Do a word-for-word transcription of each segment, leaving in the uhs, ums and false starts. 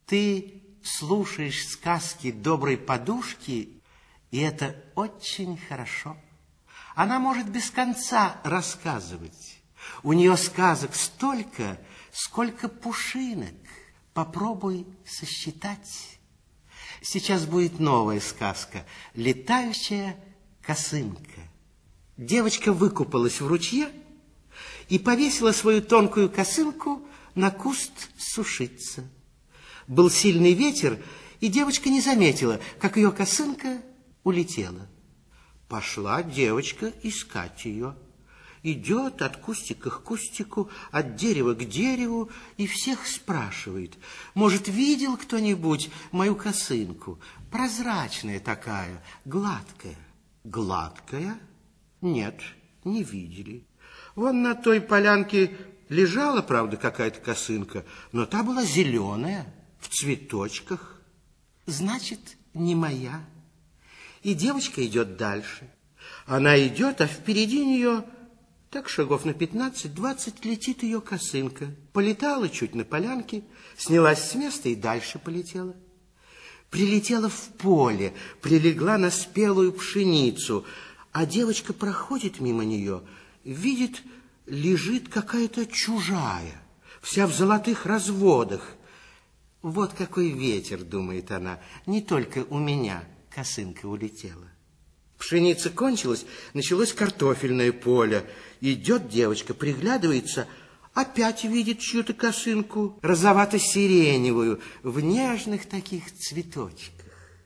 Ты слушаешь сказки доброй подушки, и это очень хорошо. Она может без конца рассказывать. У нее сказок столько, сколько пушинок. Попробуй сосчитать. Сейчас будет новая сказка «Летающая косынка». Девочка выкупалась в ручье и повесила свою тонкую косынку на куст сушиться. Был сильный ветер, и девочка не заметила, как ее косынка улетела. Пошла девочка искать ее. Идет от кустика к кустику, от дерева к дереву, и всех спрашивает: может, видел кто-нибудь мою косынку? Прозрачная такая, гладкая. Гладкая? Нет, не видели. Вон на той полянке лежала, правда, какая-то косынка, но та была зеленая, в цветочках. Значит, не моя. И девочка идет дальше. Она идет, а впереди нее, так шагов на пятнадцать-двадцать, летит ее косынка. Полетала чуть на полянке, снялась с места и дальше полетела. Прилетела в поле, прилегла на спелую пшеницу, а девочка проходит мимо нее, видит, лежит какая-то чужая, вся в золотых разводах. Вот какой ветер, думает она, не только у меня косынка улетела. Пшеница кончилась, началось картофельное поле. Идет девочка, приглядывается, опять видит чью-то косынку, розовато-сиреневую, в нежных таких цветочках.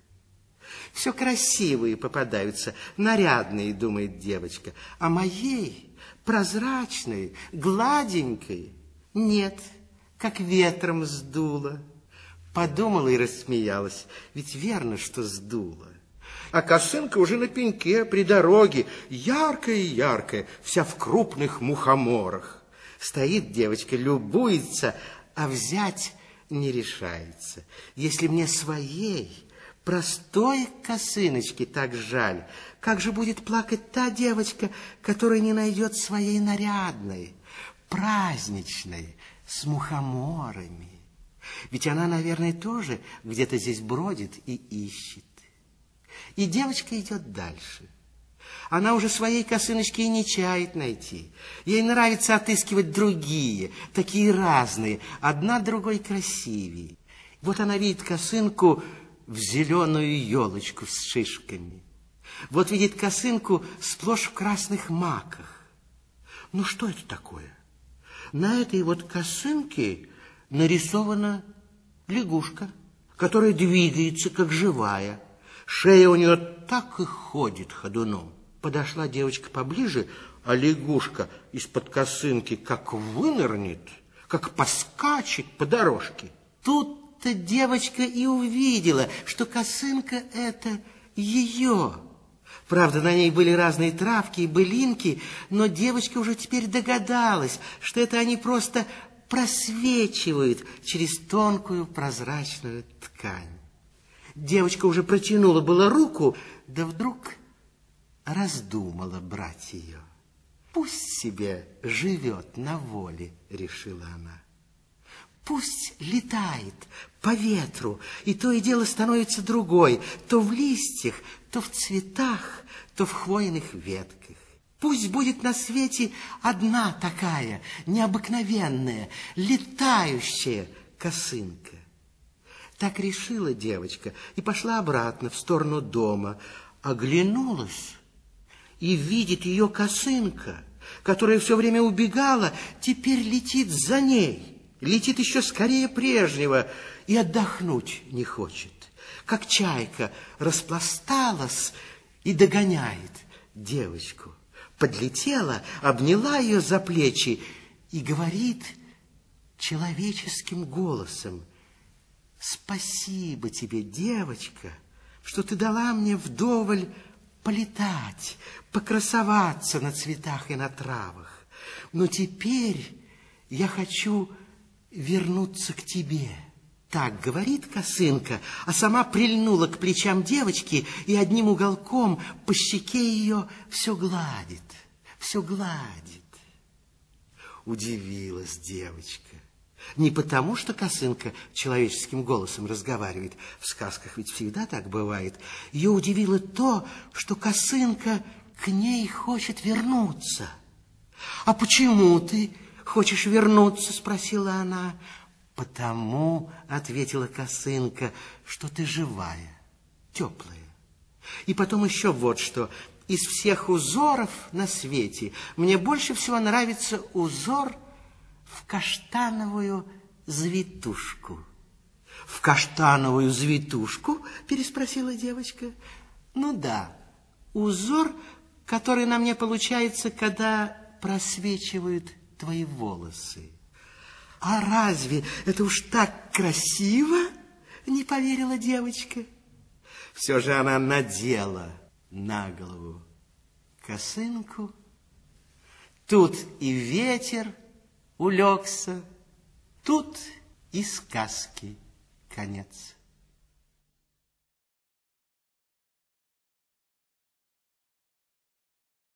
Все красивые попадаются, нарядные, думает девочка, а моей, прозрачной, гладенькой, нет, как ветром сдуло. Подумала и рассмеялась, ведь верно, что сдуло. А косынка уже на пеньке, при дороге, яркая-яркая, вся в крупных мухоморах. Стоит девочка, любуется, а взять не решается. Если мне своей, простой косыночки так жаль, как же будет плакать та девочка, которая не найдет своей нарядной, праздничной, с мухоморами? Ведь она, наверное, тоже где-то здесь бродит и ищет. И девочка идет дальше. Она уже своей косыночки и не чает найти. Ей нравится отыскивать другие, такие разные, одна другой красивее. Вот она видит косынку в зеленую елочку с шишками. Вот видит косынку сплошь в красных маках. Ну, что это такое? На этой вот косынке нарисована лягушка, которая двигается, как живая. Шея у нее так и ходит ходуном. Подошла девочка поближе, а лягушка из-под косынки как вынырнет, как поскачет по дорожке. Тут-то девочка и увидела, что косынка — это ее. Правда, на ней были разные травки и былинки, но девочка уже теперь догадалась, что это они просто просвечивают через тонкую прозрачную ткань. Девочка уже протянула было руку, да вдруг раздумала брать ее. Пусть себе живет на воле, решила она. Пусть летает по ветру, и то и дело становится другой, то в листьях, то в цветах, то в хвойных ветках. Пусть будет на свете одна такая необыкновенная, летающая косынка. Так решила девочка и пошла обратно в сторону дома. Оглянулась и видит, ее косынка, которая все время убегала, теперь летит за ней. Летит еще скорее прежнего и отдохнуть не хочет. Как чайка распласталась и догоняет девочку. Подлетела, обняла ее за плечи и говорит человеческим голосом: спасибо тебе, девочка, что ты дала мне вдоволь полетать, покрасоваться на цветах и на травах. Но теперь я хочу вернуться к тебе. Так говорит косынка, а сама прильнула к плечам девочки и одним уголком по щеке ее все гладит, все гладит. Удивилась девочка. Не потому, что косынка человеческим голосом разговаривает. В сказках ведь всегда так бывает. Ее удивило то, что косынка к ней хочет вернуться. «А почему ты хочешь вернуться?» — спросила она. «Потому, — ответила косынка, — что ты живая, теплая. И потом еще вот что. Из всех узоров на свете мне больше всего нравится узор в каштановую завитушку». «В каштановую завитушку?» — переспросила девочка. «Ну да, узор, который на мне получается, когда просвечивают твои волосы». «А разве это уж так красиво?» — не поверила девочка. Все же она надела на голову косынку. Тут и ветер улегся, тут и сказки конец.